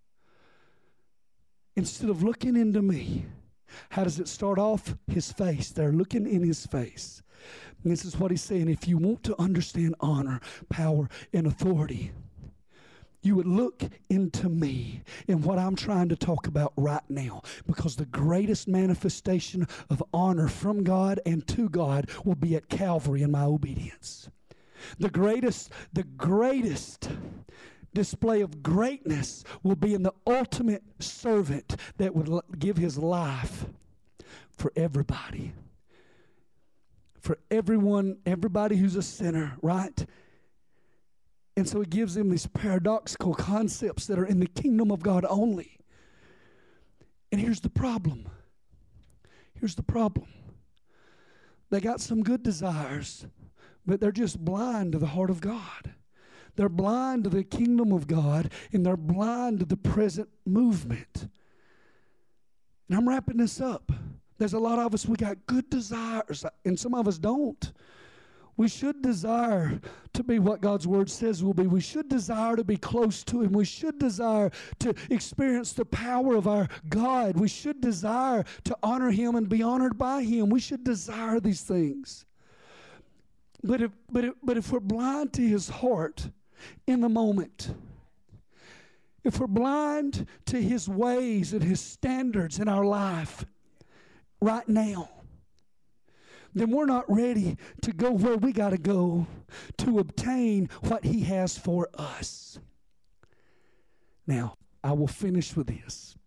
instead of looking into me. How does it start off? His face. They're looking in his face. And this is what he's saying. If you want to understand honor, power, and authority, you would look into me and what I'm trying to talk about right now. Because the greatest manifestation of honor from God and to God will be at Calvary in my obedience. The greatest, the greatest display of greatness will be in the ultimate servant that would give his life for everybody. For everyone, everybody who's a sinner, right? And so he gives them these paradoxical concepts that are in the kingdom of God only. And here's the problem. Here's the problem. They got some good desires, but they're just blind to the heart of God. They're blind to the kingdom of God, and they're blind to the present movement. And I'm wrapping this up. There's a lot of us, we got good desires, and some of us don't. We should desire to be what God's word says we'll be. We should desire to be close to him. We should desire to experience the power of our God. We should desire to honor him and be honored by him. We should desire these things. But if, but if, but if we're blind to his heart in the moment, if we're blind to his ways and his standards in our life right now, then we're not ready to go where we got to go to obtain what he has for us. Now, I will finish with this.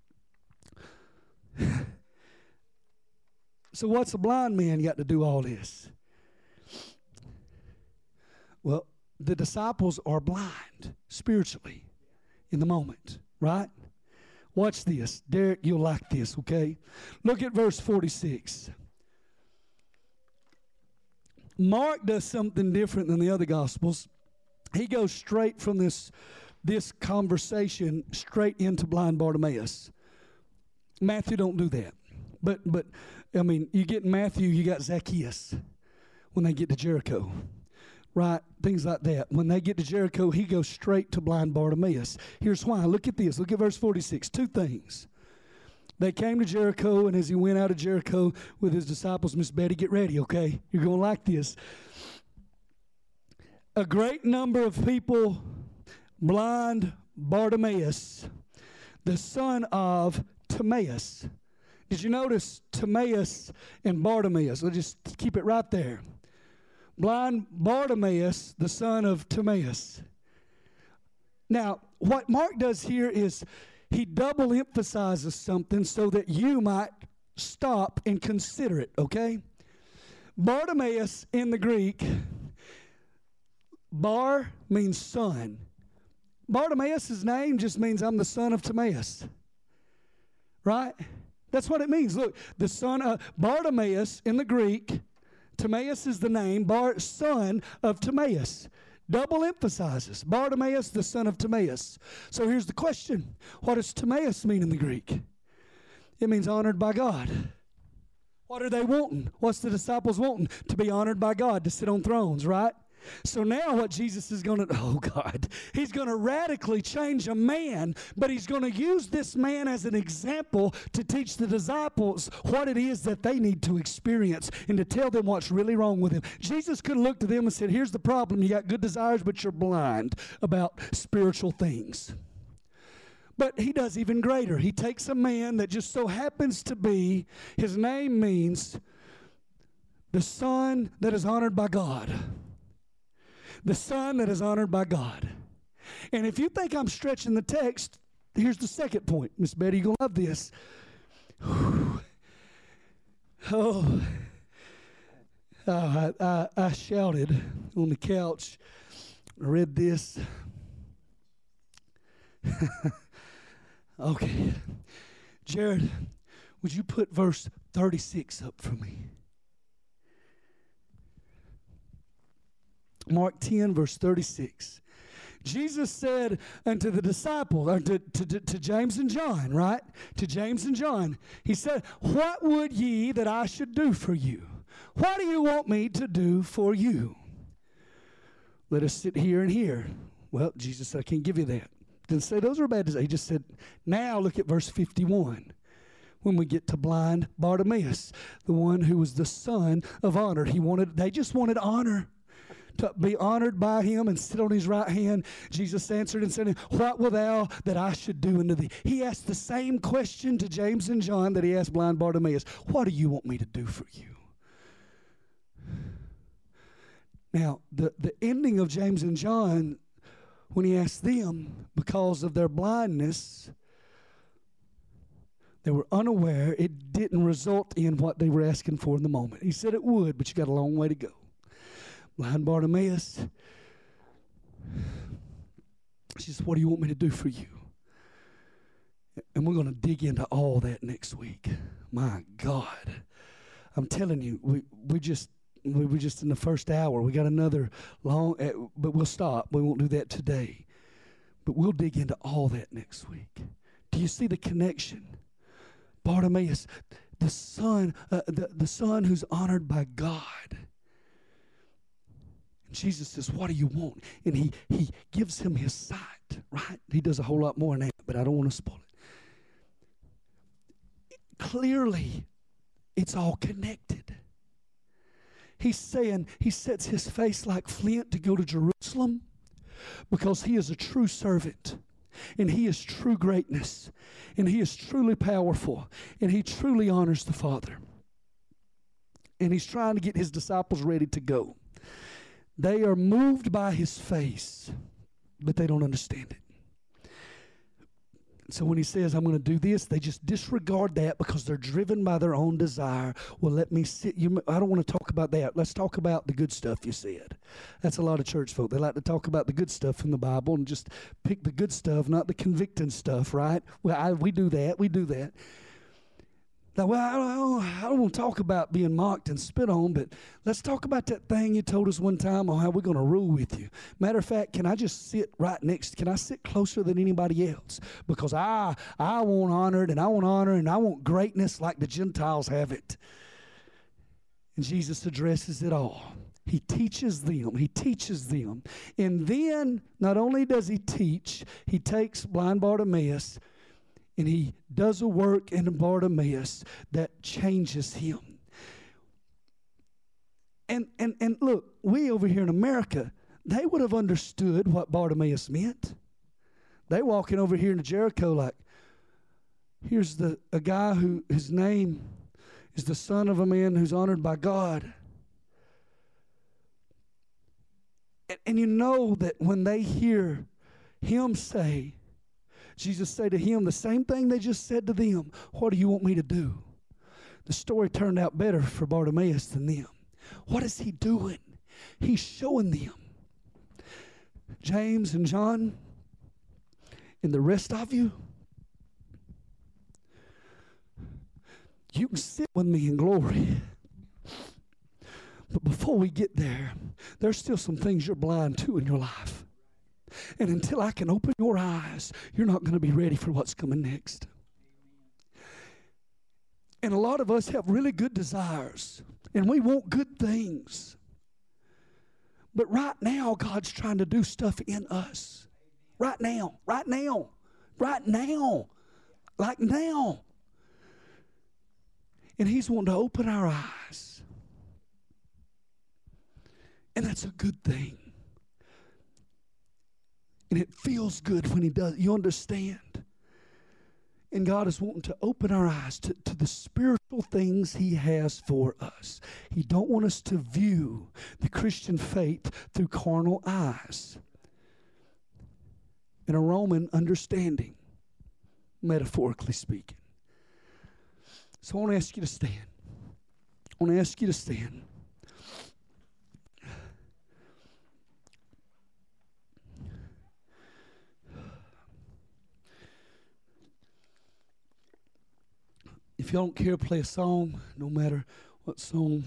So what's a blind man got to do all this? Well, the disciples are blind spiritually in the moment, right? Watch this. Derek, you'll like this, okay? Look at verse forty-six. Mark does something different than the other Gospels. He goes straight from this, this conversation straight into blind Bartimaeus. Matthew don't do that. But, but I mean, you get in Matthew, you got Zacchaeus when they get to Jericho. Right? Things like that. When they get to Jericho, he goes straight to blind Bartimaeus. Here's why. Look at this. Look at verse forty-six. Two things. They came to Jericho, and as he went out of Jericho with his disciples, Miss Betty, get ready, okay? You're going to like this. A great number of people, blind Bartimaeus, the son of Timaeus. Did you notice Timaeus and Bartimaeus? Let's just keep it right there. Blind Bartimaeus, the son of Timaeus. Now, what Mark does here is he double emphasizes something so that you might stop and consider it, okay? Bartimaeus in the Greek, Bar means son. Bartimaeus' name just means I'm the son of Timaeus, right? That's what it means. Look, the son of Bartimaeus in the Greek, Timaeus is the name, Bar, son of Timaeus. Double emphasizes, Bartimaeus, the son of Timaeus. So here's the question. What does Timaeus mean in the Greek? It means honored by God. What are they wanting? What's the disciples wanting? To be honored by God, to sit on thrones, right? So now what Jesus is going to, oh God, he's going to radically change a man, but he's going to use this man as an example to teach the disciples what it is that they need to experience and to tell them what's really wrong with him. Jesus could have looked at them and said, here's the problem. You got good desires, but you're blind about spiritual things. But he does even greater. He takes a man that just so happens to be, his name means the son that is honored by God. The son that is honored by God. And if you think I'm stretching the text, here's the second point. Miss Betty, you're going to love this. Whew. Oh, oh I, I, I shouted on the couch. I read this. Okay. Jared, would you put verse thirty-six up for me? Mark ten, verse thirty-six. Jesus said unto the disciples, or to, to, to James and John, right? To James and John, he said, what would ye that I should do for you? What do you want me to do for you? Let us sit here and hear. Well, Jesus said, I can't give you that. Didn't say those are bad desires. He just said, now look at verse fifty-one. When we get to blind Bartimaeus, the one who was the son of honor. He wanted, they just wanted honor. To be honored by him and sit on his right hand. Jesus answered and said, what wilt thou that I should do unto thee? He asked the same question to James and John that he asked blind Bartimaeus. What do you want me to do for you? Now, the, the ending of James and John, when he asked them, because of their blindness, they were unaware. It didn't result in what they were asking for in the moment. He said it would, but you got a long way to go. Blind Bartimaeus, she says, what do you want me to do for you? And we're going to dig into all that next week. My God. I'm telling you, we, we just we were just in the first hour. We got another long, uh, but we'll stop. We won't do that today. But we'll dig into all that next week. Do you see the connection? Bartimaeus, the son, uh, the, the son who's honored by God. Jesus says, what do you want? And he, he gives him his sight, right? He does a whole lot more than that, but I don't want to spoil it. Clearly, it's all connected. He's saying he sets his face like flint to go to Jerusalem because he is a true servant, and he is true greatness, and he is truly powerful, and he truly honors the Father. And he's trying to get his disciples ready to go. They are moved by his face, but they don't understand it. So when he says, I'm going to do this, they just disregard that because they're driven by their own desire. Well, let me sit. You, I don't want to talk about that. Let's talk about the good stuff you said. That's a lot of church folk. They like to talk about the good stuff in the Bible and just pick the good stuff, not the convicting stuff, right? Well, I, we do that. We do that. Now, well, I don't, I don't want to talk about being mocked and spit on, but let's talk about that thing you told us one time on how we're going to rule with you. Matter of fact, can I just sit right next? Can I sit closer than anybody else? Because I, I want honored, and I want honor, and I want greatness like the Gentiles have it. And Jesus addresses it all. He teaches them. He teaches them. And then, not only does he teach, he takes blind Bartimaeus, and he does a work in Bartimaeus that changes him. And, and, and look, we over here in America, they would have understood what Bartimaeus meant. They walking over here into Jericho like, here's the a guy who his name is the son of a man who's honored by God. And, and you know that when they hear him say, Jesus said to him the same thing they just said to them. What do you want me to do? The story turned out better for Bartimaeus than them. What is he doing? He's showing them. James and John and the rest of you, You can sit with me in glory. But before we get there, there's still some things you're blind to in your life. And until I can open your eyes, you're not going to be ready for what's coming next. And a lot of us have really good desires, and we want good things. But right now, God's trying to do stuff in us. Right now, right now, right now, like now. And He's wanting to open our eyes. And that's a good thing. And it feels good when He does. You understand? And God is wanting to open our eyes to, to the spiritual things He has for us. He don't want us to view the Christian faith through carnal eyes and a Roman understanding, metaphorically speaking. So I want to ask you to stand. I want to ask you to stand. If you don't care to play a song, no matter what song,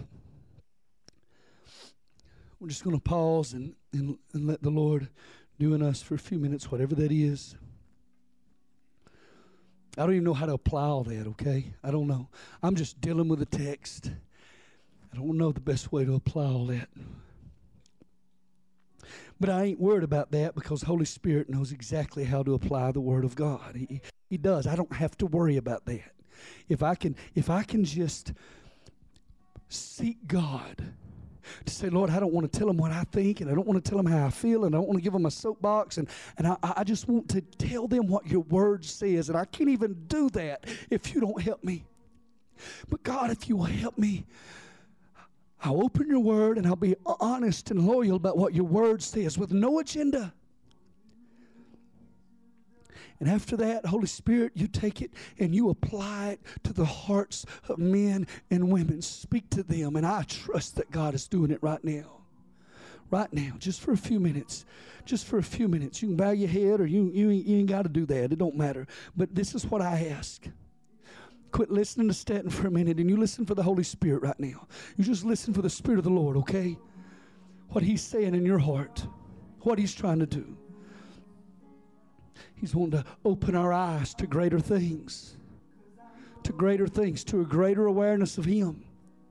we're just going to pause and, and, and let the Lord do in us for a few minutes, whatever that is. I don't even know how to apply all that, okay? I don't know. I'm just dealing with the text. I don't know the best way to apply all that. But I ain't worried about that because Holy Spirit knows exactly how to apply the Word of God. He, he does. I don't have to worry about that. If I can, if I can just seek God to say, Lord, I don't want to tell Him what I think, and I don't want to tell Him how I feel, and I don't want to give Him a soapbox, and, and I, I just want to tell them what your Word says, and I can't even do that if you don't help me. But God, if you will help me, I'll open your Word, and I'll be honest and loyal about what your Word says with no agenda. And after that, Holy Spirit, you take it and you apply it to the hearts of men and women. Speak to them. And I trust that God is doing it right now. Right now, just for a few minutes. Just for a few minutes. You can bow your head or you, you, you ain't got to do that. It don't matter. But this is what I ask. Quit listening to Stanton for a minute and you listen for the Holy Spirit right now. You just listen for the Spirit of the Lord, okay? What He's saying in your heart. What He's trying to do. He's wanting to open our eyes to greater things, to greater things, to a greater awareness of Him.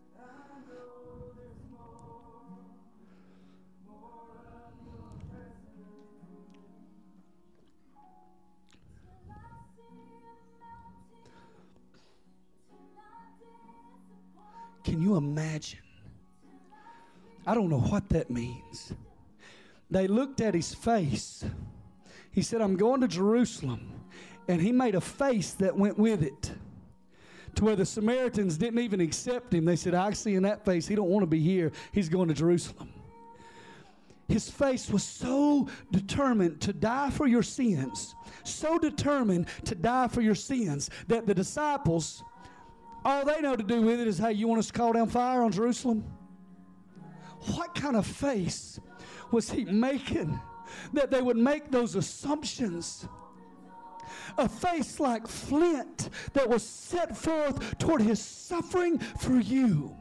Can you imagine? I don't know what that means. They looked at His face. He said, I'm going to Jerusalem. And He made a face that went with it. To where the Samaritans didn't even accept Him. They said, I see in that face, he don't want to be here. He's going to Jerusalem. His face was so determined to die for your sins. So determined to die for your sins. That the disciples, all they know to do with it is, hey, you want us to call down fire on Jerusalem? What kind of face was He making? That they would make those assumptions. A face like flint that was set forth toward His suffering for you.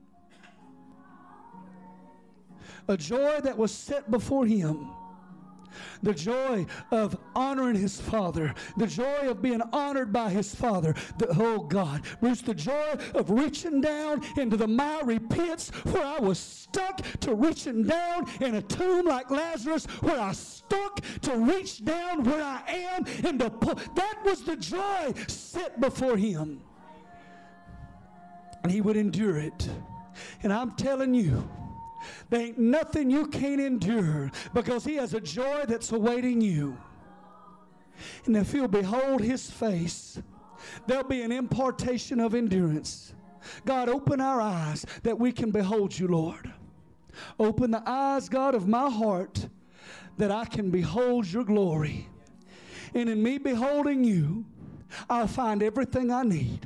A joy that was set before Him. The joy of honoring His Father. The joy of being honored by His Father. The, oh God. Bruce, the joy of reaching down into the miry pits where I was stuck, to reaching down in a tomb like Lazarus where I stuck, to reach down where I am and to pull. That was the joy set before Him. And He would endure it. And I'm telling you, there ain't nothing you can't endure because He has a joy that's awaiting you. And if you'll behold His face, there'll be an impartation of endurance. God, open our eyes that we can behold you, Lord. Open the eyes, God, of my heart that I can behold your glory. And in me beholding you, I'll find everything I need.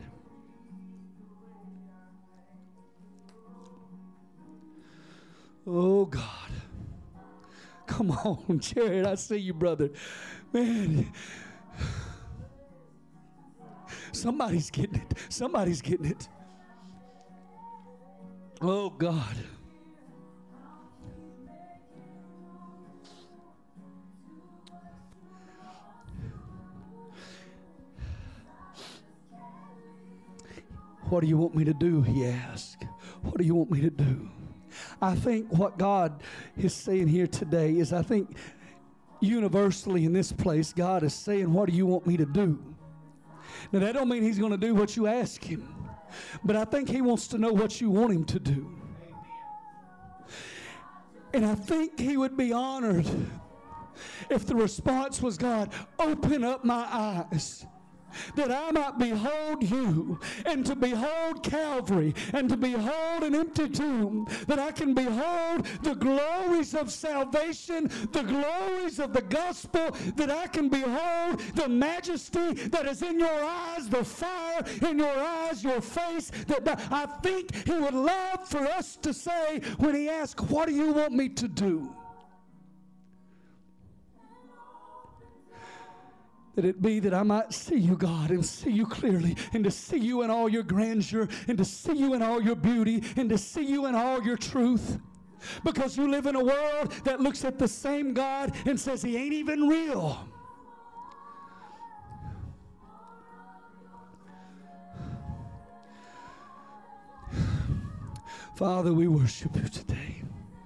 Oh, God. Come on, Jared. I see you, brother. Man. Somebody's getting it. Somebody's getting it. Oh, God. What do you want me to do? He asked. What do you want me to do? I think what God is saying here today is I think universally in this place, God is saying, what do you want me to do? Now, that don't mean he's going to do what you ask him. But I think he wants to know what you want him to do. And I think he would be honored if the response was, God, open up my eyes, that I might behold you, and to behold Calvary, and to behold an empty tomb, that I can behold the glories of salvation, the glories of the gospel, that I can behold the majesty that is in your eyes, the fire in your eyes, your face. That, that I think he would love for us to say when he asks, what do you want me to do? That it be that I might see you, God, and see you clearly, and to see you in all your grandeur, and to see you in all your beauty, and to see you in all your truth. Because you live in a world that looks at the same God and says he ain't even real. Father, we worship you today.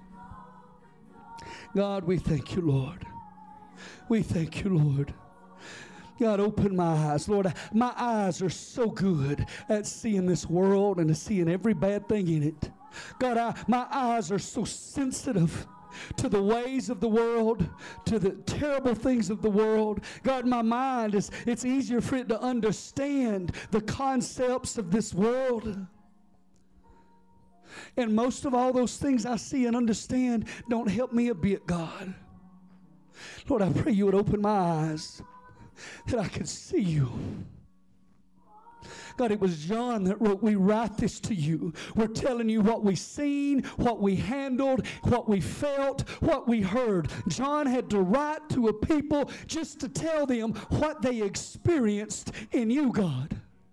God, we thank you, Lord. We thank you, Lord. God, open my eyes. Lord, my eyes are so good at seeing this world and to seeing every bad thing in it. God, I, my eyes are so sensitive to the ways of the world, to the terrible things of the world. God, my mind is, it's easier for it to understand the concepts of this world. And most of all those things I see and understand don't help me a bit, God. Lord, I pray you would open my eyes, that I could see you. God, it was John that wrote, we write this to you. We're telling you what we seen, what we handled, what we felt, what we heard. John had to write to a people just to tell them what they experienced in you, God.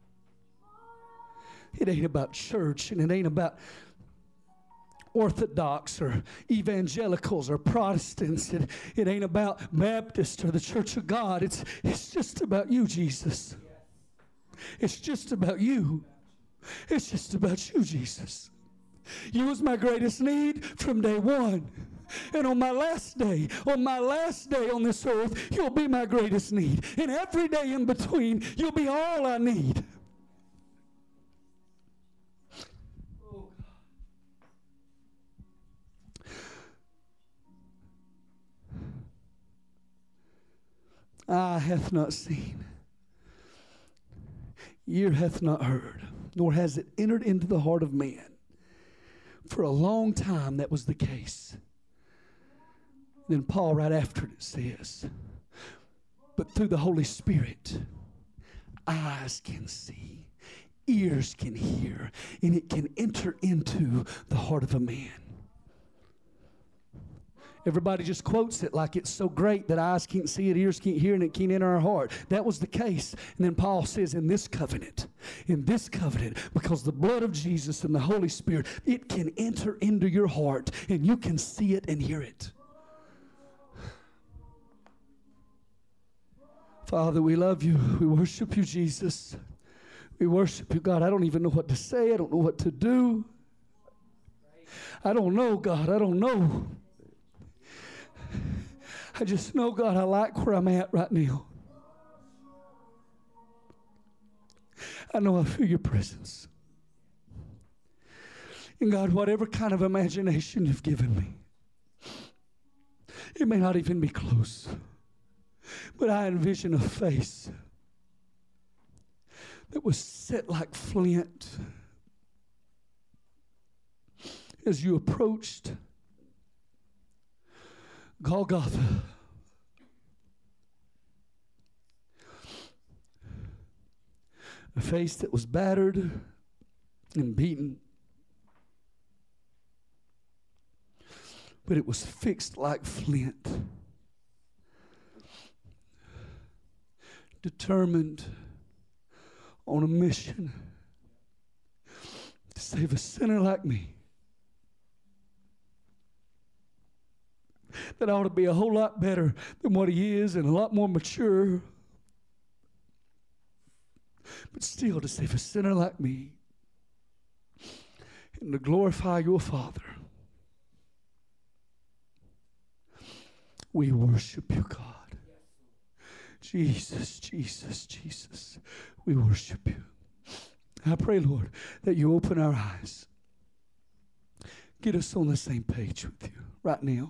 It ain't about church, and it ain't about Orthodox or evangelicals or Protestants. It, it ain't about Baptist or the Church of God. It's, it's just about you, Jesus. It's just about you. It's just about you, Jesus. You was my greatest need from day one. And on my last day, on my last day on this earth, you'll be my greatest need. And every day in between, you'll be all I need. Eye hath not seen, ear hath not heard, nor has it entered into the heart of man. For a long time that was the case. Then Paul right after it says, but through the Holy Spirit, eyes can see, ears can hear, and it can enter into the heart of a man. Everybody just quotes it like it's so great that eyes can't see it, ears can't hear, and it can't enter our heart. That was the case. And then Paul says, in this covenant, in this covenant, because the blood of Jesus and the Holy Spirit, it can enter into your heart, and you can see it and hear it. Father, we love you. We worship you, Jesus. We worship you, God. I don't even know what to say. I don't know what to do. I don't know, God. I don't know. I just know, God, I like where I'm at right now. I know I feel your presence. And God, whatever kind of imagination you've given me, it may not even be close, but I envision a face that was set like flint as you approached Golgotha. A face that was battered and beaten, but it was fixed like flint, determined on a mission to save a sinner like me that ought to be a whole lot better than what he is and a lot more mature, but still to save a sinner like me and to glorify your Father. We worship you, God. Jesus, Jesus, Jesus, we worship you. I pray, Lord, that you open our eyes. Get us on the same page with you right now.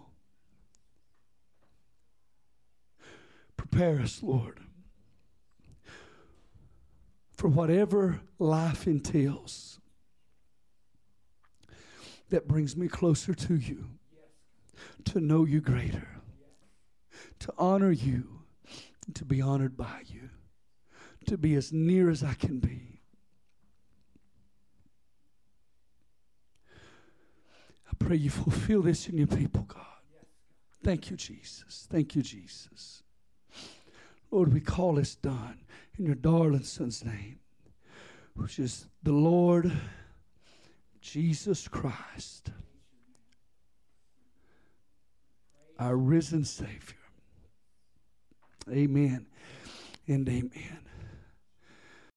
Prepare us, Lord, for whatever life entails that brings me closer to you, to know you greater, to honor you, to be honored by you, to be as near as I can be. I pray you fulfill this in your people, God. Thank you, Jesus. Thank you, Jesus. Lord, we call this done in your darling Son's name, which is the Lord Jesus Christ, our risen Savior. Amen and amen.